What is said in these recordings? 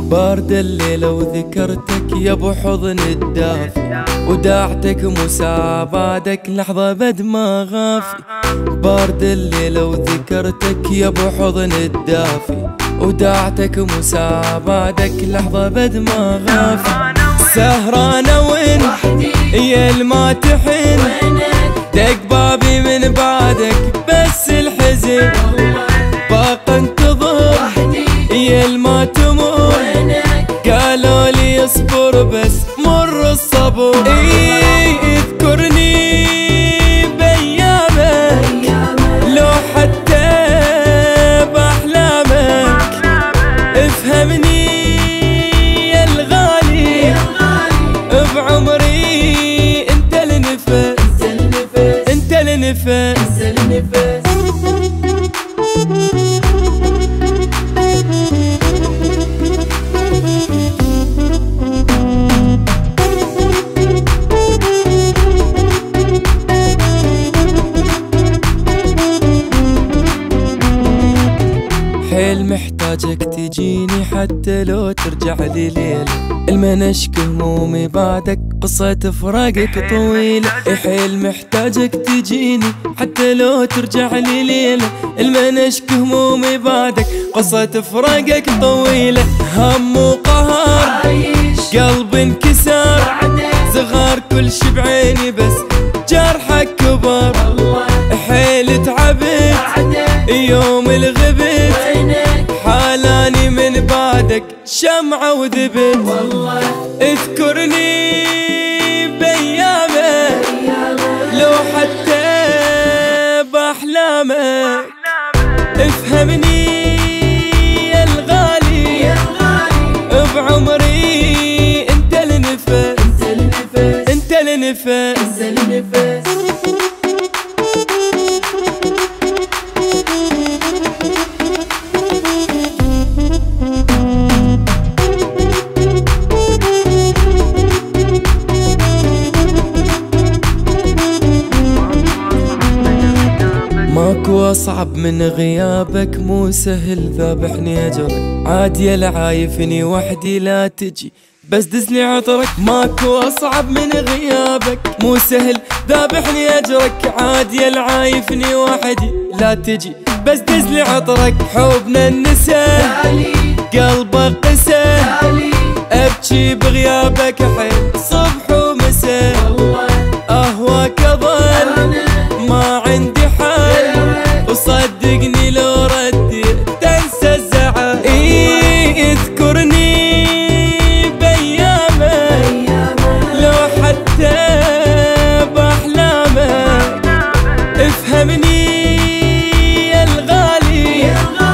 بارد الليل وذكرتك يا ابو حضن الدافي، وداعتك مسابادك لحظة بد ما غافي. بارد الليل وذكرتك يا ابو حضن الدافي، وداعتك مسابادك لحظة بد ما غافي. سهرانة وين يا الما تحن، دق بابي من بعدك بس الحزن، باق انتظر يا الما تمر، قالوا لي اصبر بس مر الصبر. اذكرني بأيامك لو حتى بأحلامك، افهمني يا الغالي بعمري انت النفس، انت النفس. حيل محتاجك تجيني حتى لو ترجع لي ليلة، المنشك همومي بعدك قصة فراقك طويلة. حيل محتاجك تجيني حتى لو ترجع لي ليلة، المنشك همومي بعدك قصة فراقك طويلة. هم وقهر قلب انكسر، صغار كل شي بعيني بس جرحك كبر. حيل تعبت يوم الغبت، حالاني من بعدك شمعة وذبت. اذكرني بأيامك لو حتى بأحلامك، افهمني يا الغالي بعمري انت النفس، انت النفس. ماكو أصعب من غيابك، مو سهل ذابحني أجرك، عاد يا العايفني وحدي لا تجي بس دزني عطرك. ماكو أصعب من غيابك، مو سهل ذابحني أجرك، عاد يا العايفني وحدي لا تجي بس دزني عطرك. حبنا النسى قلبه قسى، أبكي بغيابك حيل صبح ومساء. أهواك أظل ما عندي حل، وصدقني لو رديت تنسى الزعل. اذكرني بأيامك لو حتى بأحلامك، افهمني يا الغالي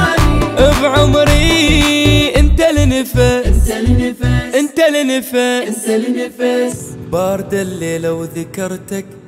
بعمري انت النفس، انت النفس. بارد الليل وذكرتك